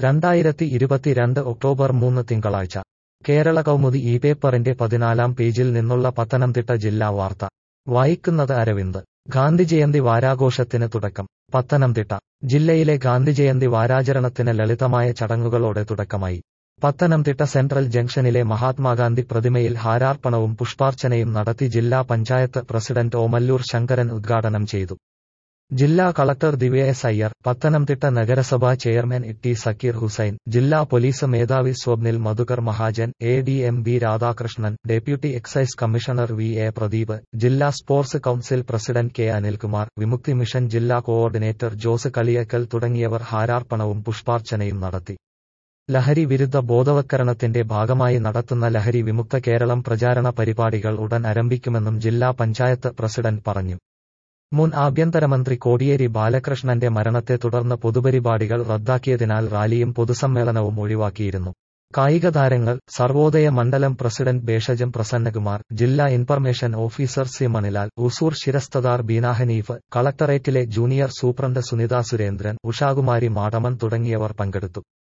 2022 October 3 തിങ്കളാഴ്ച കേരള കൗമുദി ഈ പേപ്പറിന്റെ 14-ാം പേജിൽ നിന്നുള്ള പത്തനംതിട്ട ജില്ലാ വാർത്ത വായിക്കുന്നത് അരവിന്ദ്. ഗാന്ധിജയന്തി വാരാഘോഷത്തിന് തുടക്കം. പത്തനംതിട്ട ജില്ലയിലെ ഗാന്ധിജയന്തി വാരാചരണത്തിന് ലളിതമായ ചടങ്ങുകളോടെ തുടക്കമായി. പത്തനംതിട്ട സെൻട്രൽ ജംഗ്ഷനിലെ മഹാത്മാഗാന്ധി പ്രതിമയിൽ ഹാരാർപ്പണവും പുഷ്പാർച്ചനയും നടത്തി ജില്ലാ പഞ്ചായത്ത് പ്രസിഡന്റ് ഓമല്ലൂർ ശങ്കരൻ ഉദ്ഘാടനം ചെയ്തു. ജില്ലാ കളക്ടർ ദിവ്യ എസ് അയ്യർ, പത്തനംതിട്ട നഗരസഭാ ചെയർമാൻ ടി സക്കീർ ഹുസൈൻ, ജില്ലാ പോലീസ് മേധാവി Swapnil Madhukar Mahajan, ADM B Radhakrishnan, deputy excise commissioner VA Pradeep, ജില്ലാ sports council president K Anilkumar, Vimukthi mission ജില്ലാ കോഓർഡിനേറ്റർ ജോസ് കളിയക്കൽ തുടങ്ങിയവർ ഹാരാർപ്പണവും പുഷ്പാർച്ചനയും നടത്തി. ലഹരി വിരുദ്ധ ബോധവത്കരണത്തിന്റെ ഭാഗമായി നടത്തുന്ന ലഹരി വിമുക്ത കേരളം പ്രചാരണ പരിപാടികൾ ഉടൻ ആരംഭിക്കുമെന്നും ജില്ലാ പഞ്ചായത്ത് പ്രസിഡന്റ് പറഞ്ഞു. മുൻ ആഭ്യന്തരമന്ത്രി കോടിയേരി ബാലകൃഷ്ണന്റെ മരണത്തെ തുടർന്ന് പൊതുപരിപാടികൾ റദ്ദാക്കിയതിനാൽ റാലിയും പൊതുസമ്മേളനവും ഒഴിവാക്കിയിരുന്നു. കായിക താരങ്ങൾ, സർവോദയ മണ്ഡലം പ്രസിഡന്റ് ഭേഷജം പ്രസന്നകുമാർ, ജില്ലാ ഇൻഫർമേഷൻ ഓഫീസർ സി മണിലാൽ, ഉസൂർ ശിരസ്തദാർ ബീന ഹനീഫ്, കളക്ടറേറ്റിലെ ജൂനിയർ സൂപ്രണ്ട് സുനിത സുരേന്ദ്രൻ, ഉഷാകുമാരി മാടമൺ തുടങ്ങിയവർ പങ്കെടുത്തു.